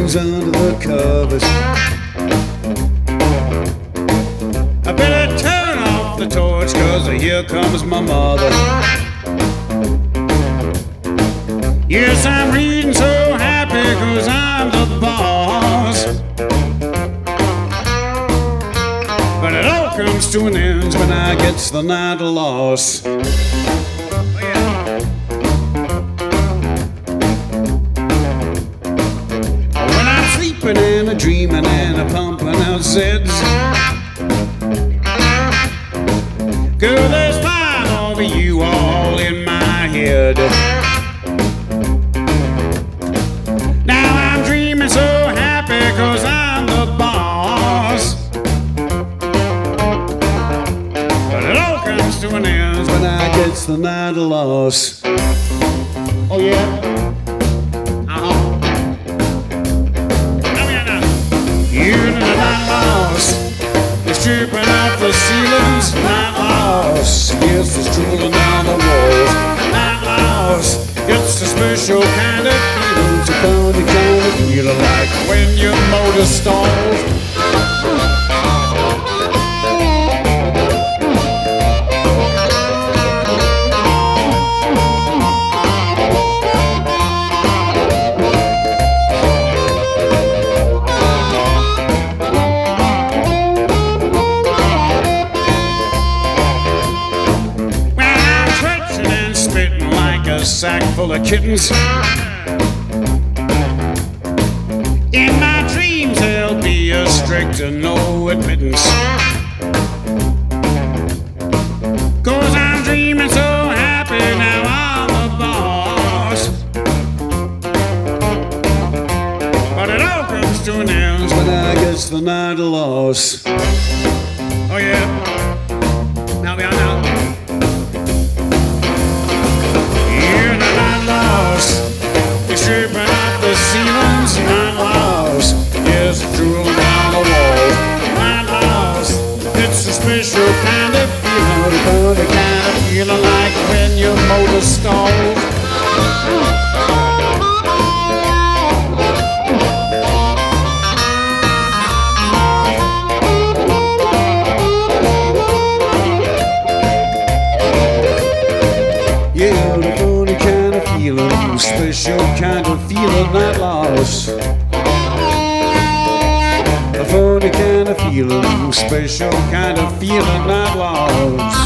things under the covers. I better turn off the torch, 'cause here comes my mother. Yes, I'm reading so happy 'cause I'm the boss. But it all comes to an end when I gets the night lost. Oh, yeah. When I'm sleeping and a dreaming and a pumping out zeds, girl, there's 5 of you all in my head. Now I'm dreaming so happy 'cause I'm the boss. But it all comes to an end when I gets the night lost. Oh yeah. Come here now. You're the night lost. It's dripping off the ceilings. Night lost. Yes, it's drooling down the walls. Night lost. It's a special kind of feeling. It's a funny kind of feeling, like when your motor stalls. A sack full of kittens. In my dreams there'll be a strict no admittance. 'Cause I'm dreaming so happy now I'm the boss. But it all comes to an end when I gets the night lost. Oh yeah. Now we are now. Dripping off the ceilings, night lost. Yes, drooling down the walls, night lost. It's a special kind of feeling, the kind of feeling like when your motor stalls. Yeah, the funny kind of feeling, special kind of feeling not lost. A funny kind of feeling, special kind of feeling not lost.